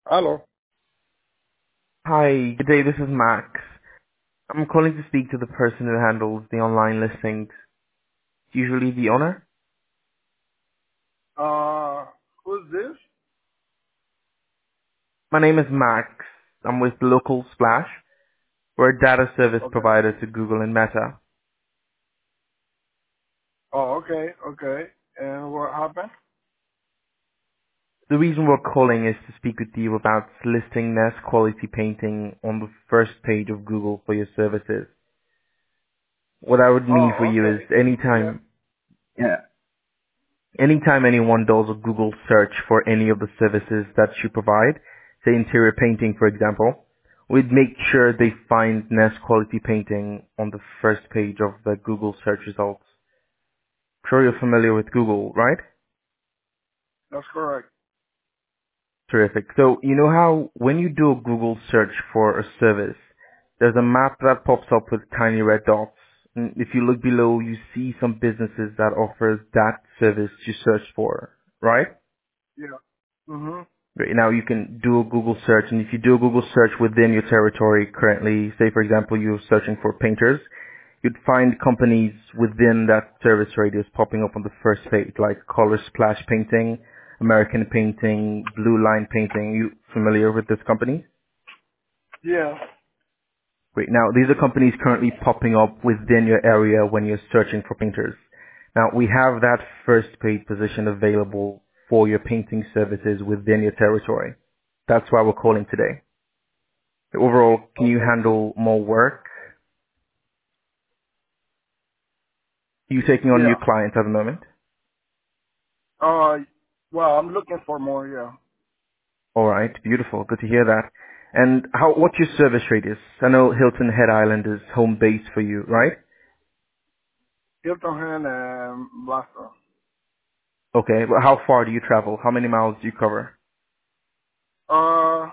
Hello. Hi, good day. This is Max. I'm calling to speak to the person who handles the online listings, usually the owner. Who's this? My name is Max. I'm with Local Splash. We're a data service Okay. provider to Google and Meta. Oh, okay, okay. And what happened? The reason we're calling is to speak with you about listing Nest Quality Painting on the first page of Google for your services. What I would mean for Oh, you is okay. Yeah. anytime anyone does a Google search for any of the services that you provide, say interior painting for example, we'd make sure they find Nest Quality Painting on the first page of the Google search results. Sure you're familiar with Google, right? That's correct. Terrific. So you know how when you do a Google search for a service, there's a map that pops up with tiny red dots. And if you look below, you see some businesses that offers that service you search for, right? Yeah. Mhm. Right now you can do a Google search, and if you do a Google search within your territory currently, say for example you're searching for painters, you'd find companies within that service radius popping up on the first page, like Color Splash Painting, American Painting, Blue Line Painting. You familiar with this company? Yeah. Great. Now these are companies currently popping up within your area when you're searching for painters. Now we have that first page position available for your painting services within your territory. That's why we're calling today. Overall, can you Okay. handle more work? Are you taking on new Yeah. clients at the moment? Uh, well, I'm looking for more. Yeah. All right, beautiful. Good to hear that. And what's your service radius? I know Hilton Head Island is home base for you, right? Hilton Head and Blaster. Okay, but how far do you travel? How many miles do you cover? Uh,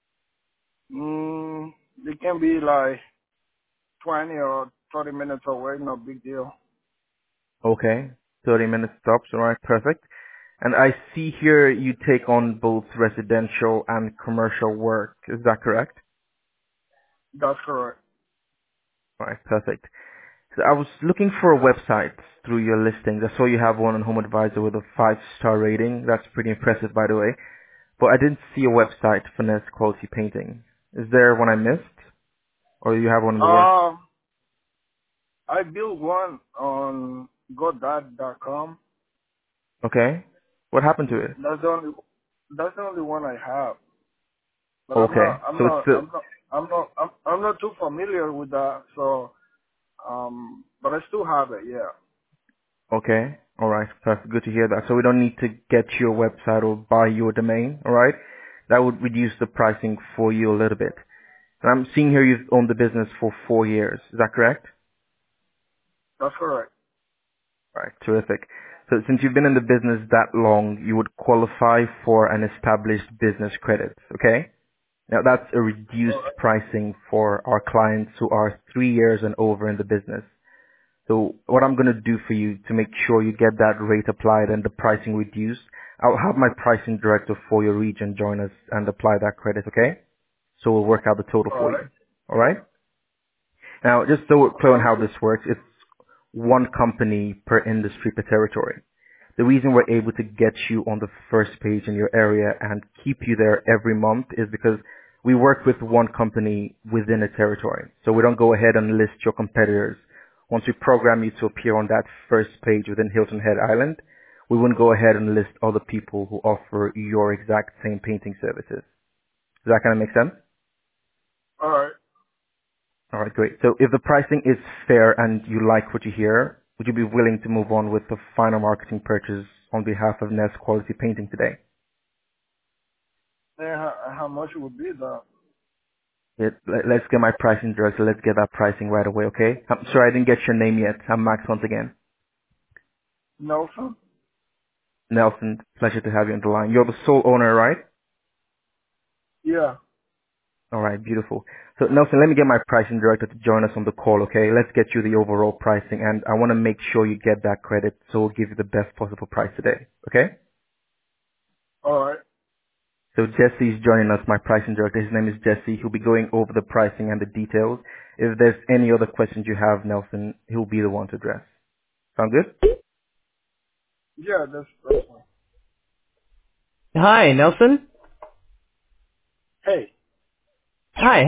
mm, it can be like 20 or 30 minutes away. No big deal. Okay, 30-minute stops. All right, perfect. And I see here you take on both residential and commercial work. Is that correct? That's correct. All right, perfect. So I was looking for a website through your listings. I saw you have one on Home Advisor with a 5-star rating. That's pretty impressive, by the way. But I didn't see a website for Nest Quality Painting. Is there one I missed? Or you have one in the works? Um, I built one on GoDaddy.com. Okay. What happened to it? That's the only one I have. But I'm not Okay. I'm So it's not still, I'm not I'm not I'm, I'm not too familiar with that. So but I still have it. Yeah. okay. Alright. Perfect. Good to hear that. So we don't need to get you a website or buy you a domain. Alright. That would reduce the pricing for you a little bit. And I'm seeing here you've owned the business for 4 years. Is that correct? That's correct. Right, terrific. So since you've been in the business that long, you would qualify for an established business credit, okay? Now that's a All reduced right. pricing for our clients who are 3 years and over in the business. So what I'm going to do for you to make sure you get that rate applied and the pricing reduced, I'll have my pricing director for your region join us and apply that credit, okay? So we'll work out the total All for right. you. Alright? Now, just so we're clear on Sounds how good. this works, it's one company per industry per territory. The reason we're able to get you on the first page in your area and keep you there every month is because we work with one company within a territory. So we don't go ahead and list your competitors. Once we program you to appear on that first page within Hilton Head Island, we wouldn't go ahead and list other people who offer your exact same painting services. Does that kind of make sense? All right. All right, great. So if the pricing is fair and you like what you hear, would you be willing to move on with the final marketing purchase on behalf of Nest Quality Painting today? And how much it would be the Let's get my pricing director. Let's get that pricing right away, okay? I'm sorry I didn't get your name yet. I'm Max once again. Nelson? Nelson, pleasure to have you on the line. You're the sole owner, right? Yeah. All right, beautiful. So Nelson, let me get my pricing director to join us on the call, okay? Let's get you the overall pricing, and I want to make sure you get that credit, so we'll give you the best possible price today, okay? All right. So Jesse's joining us, my pricing director. His name is Jesse. He'll be going over the pricing and the details. If there's any other questions you have, Nelson, he'll be the one to address. Sound good? Yeah, that's fine. Hi, Nelson. Hey. Hi.